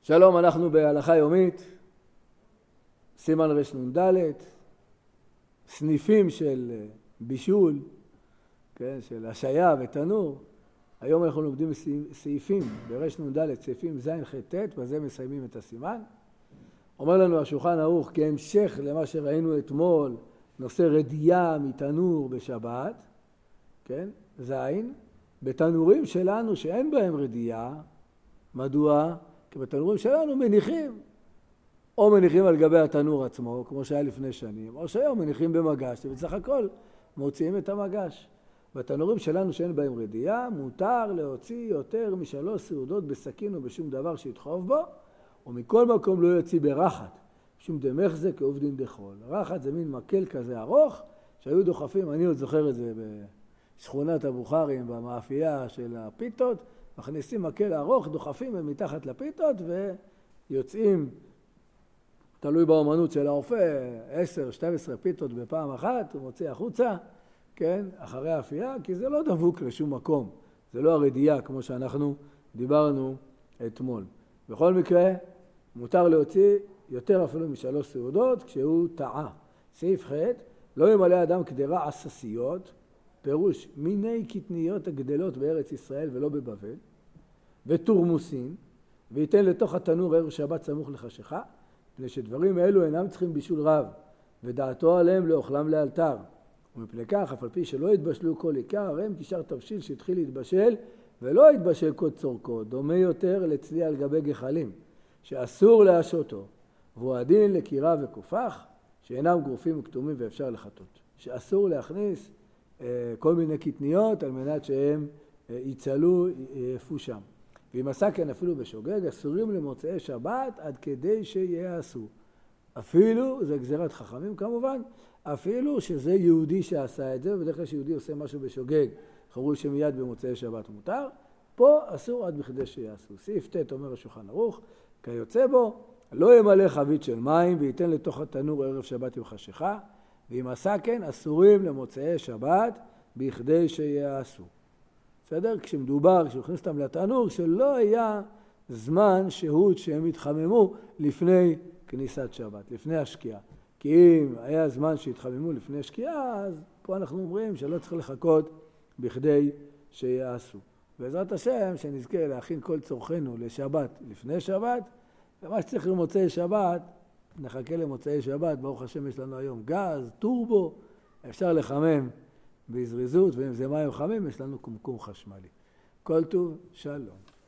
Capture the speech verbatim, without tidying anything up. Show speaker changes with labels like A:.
A: שלום, אנחנו בהלכה יומית, סימן רנ"ד, סניפים של בישול, כן, של השעיה ותנור. היום אנחנו לומדים סעיפים ברנ"ד, סעיפים ז' ח' ט', בזה מסיימים את הסימן. אומר לנו השולחן ערוך כהמשך למה שראינו אתמול, נושא רדייה מתנור בשבת, כן, ז', בתנורים שלנו שאין בהם רדייה. מדוע? כי בתנורים שלנו מניחים, או מניחים על גבי התנור עצמו, כמו שהיה לפני שנים, או שהיום מניחים במגש, ובסך הכל מוציאים את המגש. בתנורים שלנו שאין בהם רדייה, מותר להוציא יותר משלוש סעודות בסכין או בשום דבר שידחוף בו, ומכל מקום לא יוציא ברחת, שום דמחזק כעובדין דחול. רחת זה מין מקל כזה ארוך, שהיו דוחפים, אני עוד זוכר את זה בשכונת הבוכרים, במאפייה של הפיתות, מכניסים מקל ארוך, דוחפים מתחת לפיתות ויוצאים, תלוי באומנות של האופה, עשר, שתים עשרה פיתות בפעם אחת, הוא מוציא החוצה, כן, אחרי האפייה, כי זה לא דבוק לשום מקום, זה לא הרדייה כמו שאנחנו דיברנו אתמול. בכל מקרה, מותר להוציא יותר אפילו משלוש סעודות כשהוא טעה. סעיף ח' לא ימלא אדם קדרה עססיות, פירוש מיני קטניות הגדלות בארץ ישראל ולא בבבל, ותורמוסין, וייתן לתוך התנור ערב שבת סמוך לחשיכה, מפני שדברים האלו אינם צריכים בישול רב, ודעתו עליהם לאוכלם לאלתר. ומפני כך, אף על פי שלא יתבשלו כל עיקר, הרי הם כשאר תבשיל שהתחיל להתבשל, ולא יתבשל כל צורכו, דומה יותר לצלי על גבי גחלים, שאסור להשותו, והוא הדין לקירה וכופח, שאינם גרופים וכתומים ואפשר לחטות. שאסור להכניס כל מיני קטניות על מנת שהם יצלו, יפו שם. ואם עשה כן אפילו בשוגג, אסורים למוצאי שבת עד כדי שיעשו. אפילו, זה גזירת חכמים כמובן, אפילו שזה יהודי שעשה את זה, ובדרך כלל שיהודי עושה משהו בשוגג, חרוי שמיד במוצאי שבת מותר, פה אסור עד בכדי שיעשו. סעיף ט' אומר השולחן ערוך, כיוצא בו, לא ימלא חבית של מים וייתן לתוך התנור ערב שבת עם חשיכה, ואם עשה כן, אסורים למוצאי שבת בכדי שיעשו. בסדר? כשמדובר, כשהוכניס אותם לתנור, שלא היה זמן שהות שהם התחממו לפני כניסת שבת, לפני השקיעה. כי אם היה זמן שהתחממו לפני שקיעה, אז פה אנחנו אומרים שלא צריך לחכות בכדי שיעשו. בעזרת השם, שנזכה להכין כל צורכנו לשבת לפני שבת, ומה שצריך למוצאי שבת, נחכה למוצאי שבת, ברוך השם יש לנו היום גז, טורבו, אפשר לחמם בזריזות, ואם זה מים חמים, יש לנו קומקום חשמלי. כל טוב, שלום.